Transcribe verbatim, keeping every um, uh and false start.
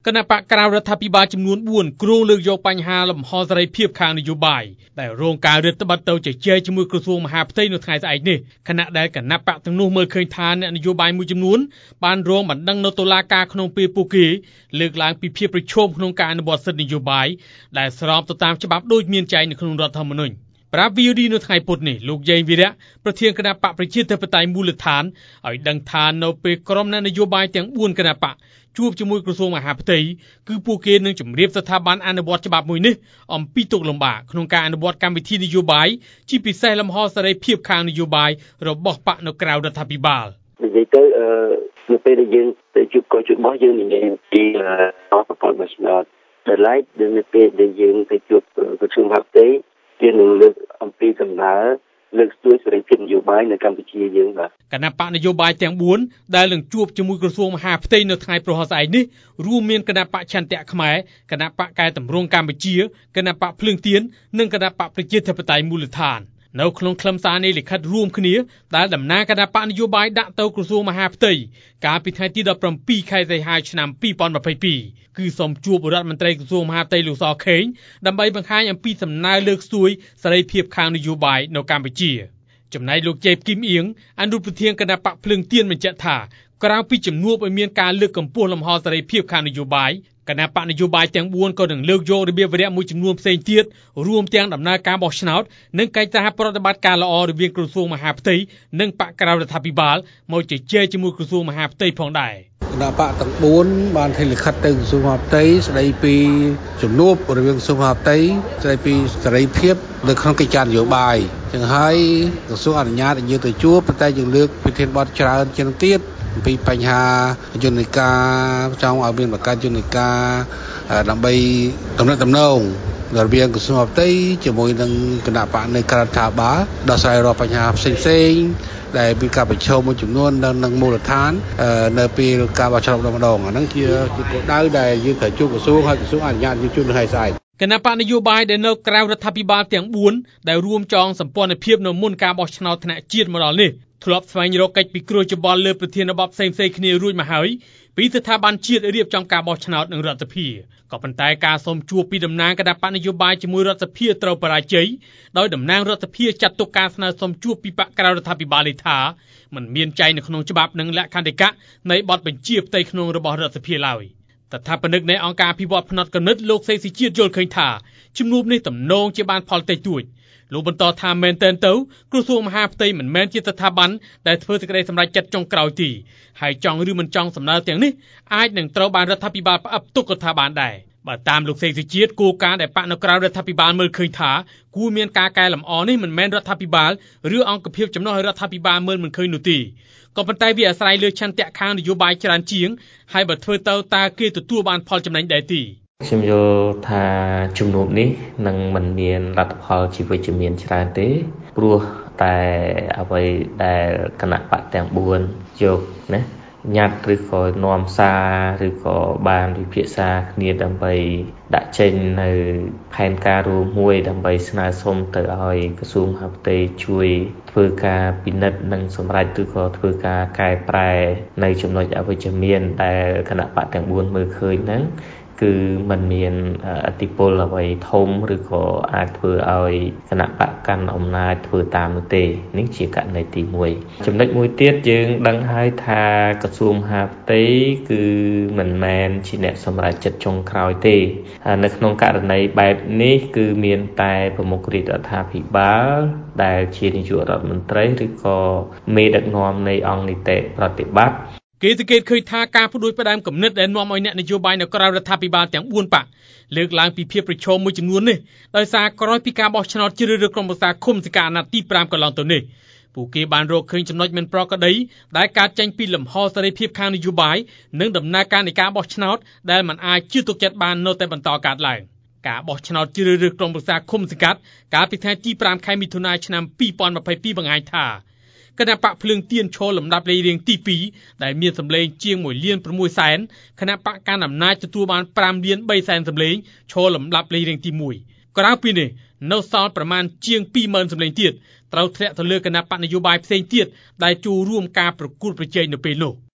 គណៈបកក្រៅរដ្ឋាភិបាលចំនួនបួនគ្រោងលើកយកបញ្ហាលំហសេរីភាពខាងនយោបាយដែលរងការរឹតបន្តឹងទៅជជែកជាមួយក្រសួងមហាផ្ទៃនៅថ្ងៃស្អែកនេះខណៈដែលគណៈបកទាំងនោះមើលឃើញថាអ្នកនយោបាយមួយចំនួនបានរងបណ្ដឹងនៅតុលាការក្នុងពេលពួកគេលើកឡើងពីភាពប្រឈមក្នុងការអនុវត្តសិទ្ធិនយោបាយដែលស្របទៅតាមច្បាប់ដូចមានចែងនៅក្នុងរដ្ឋធម្មនុញ្ញប្រាប់ វី អូ ឌី នៅថ្ងៃពុធនេះលោកយេងវីរៈប្រធានគណៈបកប្រជាធិបតេយ្យមូលដ្ឋានឲ្យដឹងថានៅពេលក្រុមអ្នកនយោបាយទាំងបួនគណៈបកជួបជាមួយក្រសួងមហាផ្ទៃគឺពួកគេនឹងជម្រាបស្ថាប័នអនុវត្តច្បាប់មួយនេះអំពីទុកលំបាកក្នុងការអនុវត្តកម្មវិធីនយោបាយជាពិសេសលំហសេរីភាពខាងនយោបាយរបស់បកនៅក្រៅរដ្ឋាភិបាលនិយាយទៅអឺនៅពេលដែលយើងទៅជួបកោជរបស់យើងនិយាយពីអបផលបស្នោតដែលឡែកនៅពេលដែលយើងទៅជួបក្រសួងមហាផ្ទៃគេនឹងលើកអំពីដំណើរលើកស្ទួយសេរីភាពនយោបាយនៅកម្ពុជាយើងបាទគណៈបកនយោបាយទាំងបួនដែលនឹងជួបជាមួយក្រសួងមហាផ្ទៃនៅថ្ងៃប្រហ័សស្អែកនេះរួមមានគណៈបកឆន្ទៈខ្មែរគណៈបកកែតម្រង់កម្ពុជាគណៈបកភ្លើងទៀននិងគណៈបកប្រជាធិបតេយ្យមូលដ្ឋាននៅក្នុងខ្លឹមសារនៃលិខិតរួមគ្នាដែលតំណាងគណៈបកនយោបាយដាក់ទៅក្រសួងមហាផ្ទៃកាលពីថ្ងៃទីដប់ប្រាំពីរខែសីហាឆ្នាំពីរពាន់ម្ភៃពីរគឺសូមជួបរដ្ឋមន្ត្រីក្រសួងមហាផ្ទៃលោកសខេងដើម្បីបង្ហាញអំពីសំណើលើកស្ទួយសេរីភាពខាងនយោបាយនៅកម្ពុជាចំណែកលោកជេបគឹមអៀងអនុប្រធានគណៈបកភ្លើងទៀនបញ្ជាក់ថាក្រៅពីជំនួបឲ្យមានការលើកកម្ពស់លំហសេរីភាពខាងនយោបាយគណៈបកនយោបាយទាំងបួនក៏នឹងលើកយករបៀបវរៈមួយចំនួនផ្សេងទៀតរួមទាំងដំណើរការបោះឆ្នោតនិងកិច្ចសហប្រតិបត្តិការល្អរវាងក្រសួងមហាផ្ទៃនិងបកក្រៅរដ្ឋាភិបាលមកជជែកជាមួយក្រសួងមហាផ្ទៃផងដែរគណៈបកទាំងបួនបានធ្វើលិខិតទៅក្រសួងមហាផ្ទៃស្ដីពីជំនួបរវាងក្រសួងមហាផ្ទៃស្ដីពីសេរីភាពនៅក្នុងកិច្ចការនយោបាយចឹងហើយក្រសួងអនុញ្ញាតឲ្យយើងទៅជួបប៉ុន្តែយើងលើកវិធានបទច្រើនជាងទៀតអំពីបញ្ហាយន្តការចង់ឲ្យមានបង្កើតយន្តការដើម្បីតំណែងតំណងរវាងក្រសួងមហាផ្ទៃជាមួយនឹងគណៈបកនៅក្រៅរដ្ឋាភិបាលដោះស្រាយរាល់បញ្ហាផ្សេងៗដែលមានការប្រឈមមួយចំនួននៅនឹងមូលដ្ឋាននៅពេលការបោះឆ្នោតម្ដងអាហ្នឹងជាជាគោលដៅដែលយើងត្រូវជួបក្រសួងហើយក្រសួងអនុញ្ញាតយើងជួបនៅថ្ងៃស្អែកគណៈបកនយោបាយដែលនៅក្រៅរដ្ឋាភិបាលទាំងបួនដែលរួមចងសម្ព័ន្ធភាពនៅមុនការបោះឆ្នោតថ្នាក់ជាតិមកដល់នេះធ្លាប់ស្វែងរកកិច្ចពិគ្រោះយោបល់លើប្រធានបទផ្សេងៗគ្នារួចមកហើយពីស្ថាប័នជាតិរៀបចំការបោះឆ្នោតនឹងរដ្ឋសភាក៏ប៉ុន្តែការសូមជួបពីតំណាងគណៈបកនយោបាយជាមួយរដ្ឋសភាត្រូវបរាជ័យដោយតំណាងរដ្ឋសភាចាត់ទុកការស្នើសុំជួបពីបកក្រៅរដ្ឋាភិបាលថាมันមានចែងនៅក្នុងច្បាប់និងលក្ខន្តិកៈនៃបទបញ្ជាផ្ទៃក្នុងរបស់រដ្ឋសភាឡើយតថាបនិកនៃអង្គការអភិវឌ្ឍផ្នត់គំនិតលោកសេស៊ីជាតិយល់ឃើញថាជំនួបនេះទំនងជាបានផលតិចតួចលោកបន្តថាមែនទែនទៅក្រសួងមហាផ្ទៃមិនមែនជាស្ថាប័នដែលធ្វើសេចក្តីសម្រេចចិត្តចុងក្រោយទេហើយចង់ឬមិនចង់សំណើទាំងនេះអាចនឹងត្រូវបានរដ្ឋាភិបាលផ្អាប់ទុកក៏ថាបានដែរបើតាមលោកសេស៊ីជាតិគោលការណ៍ដែលបកនៅក្រៅរដ្ឋាភិបាលមើលឃើញថាគួរមានការកែលម្អនេះមិនមែនរដ្ឋាភិបាលឬអង្គភាពចំណុះឲ្យរដ្ឋាភិបាលមើលមិនឃើញនោះទេក៏ប៉ុន្តែវាអាស្រ័យលើឆន្ទៈខាងនយោបាយច្រើនជាងហើយបើធ្វើទៅតើគេទទួលបានផលចំណេញដែរទេខ្ញុំយល់ថាជំនួបនេះនឹងមិនមានលទ្ធផលជីវិតជំនាញច្រើនទេព្រោះតែអ្វីដែលគណៈបកទាំងបួនយកណាញ៉ាត់ឬក៏នាំសារឬក៏បានវិភាសាគ្នាដើម្បីដាក់ចេញនៅផែនការរួមមួយដើម្បីស្នើសុំទៅឲ្យក្រសួងមហាផ្ទៃជួយធ្វើការពិនិត្យនិងសម្រេចឬក៏ធ្វើការកែប្រែនៅចំណុចអវិជ្ជមានដែលគណៈបកទាំងបួនមើលឃើញហ្នឹងគឺมันមានអធិពលអ្វីធំឬក៏អាចធ្វើឲ្យគណៈបកកាន់អំណាចធ្វើតាមនោះទេនេះជាករណីទីមួយចំណុចមួយទៀតយើងដឹងហើយថាក្រសួងមហាផ្ទៃគឺមិនមែនជាអ្នកសម្រេចចិត្តចុងក្រោយទេនៅក្នុងករណីបែបនេះគឺមានតែប្រមុខរាជរដ្ឋាភិបាលដែលជានាយករដ្ឋមន្ត្រីឬក៏មេដឹកនាំនៃអង្គនីតិប្រតិបត្តិគេសង្កេតឃើញថាការផ្ដួចផ្ដើមគំនិតដែលនាំឲ្យអ្នកនយោបាយនៅក្រៅរដ្ឋាភិបាលទាំងបួនបកលើកឡើងពីភាពប្រឈមមួយចំនួននេះដោយសារក្រោយពីការបោះឆ្នោតជ្រើសរើសក្រុមប្រឹក្សាឃុំសង្កាត់អាណត្តិទីប្រាំកន្លងទៅនេះពួកគេបានរកឃើញចំណុចមិនប្រក្រតីដែលកើតចេញពីលំហសេរីភាពខាងនយោបាយនិងដំណើរការនៃការបោះឆ្នោតដែលមិនអាចជឿទុកចិត្តបាននៅតែបន្តកើតឡើងការបោះឆ្នោតជ្រើសរើសក្រុមប្រឹក្សាឃុំសង្កាត់កាលពីថ្ងៃទីប្រាំខែមិថុនាឆ្នាំពីរពាន់ម្ភៃពីរបង្ហាញថាគណៈបកភ្លើងទៀនឈរលំដាប់លេខរៀងទីពីរដែលមានសម្លេងជាងមួយលានប្រាំមួយសែនគណៈបកកណ្ដាលអំណាចទទួលបានប្រាំលានបីសែនសម្លេងឈរលំដាប់លេខរៀងទីមួយក្រៅពីនេះនៅសល់ប្រមាណជាងពីរម៉ឺនសម្លេងទៀតត្រូវធ្លាក់ទៅលើគណៈបកនយោបាយផ្សេងទៀតដែលចូលរួមការប្រកួតប្រជែងនៅពេលនោះ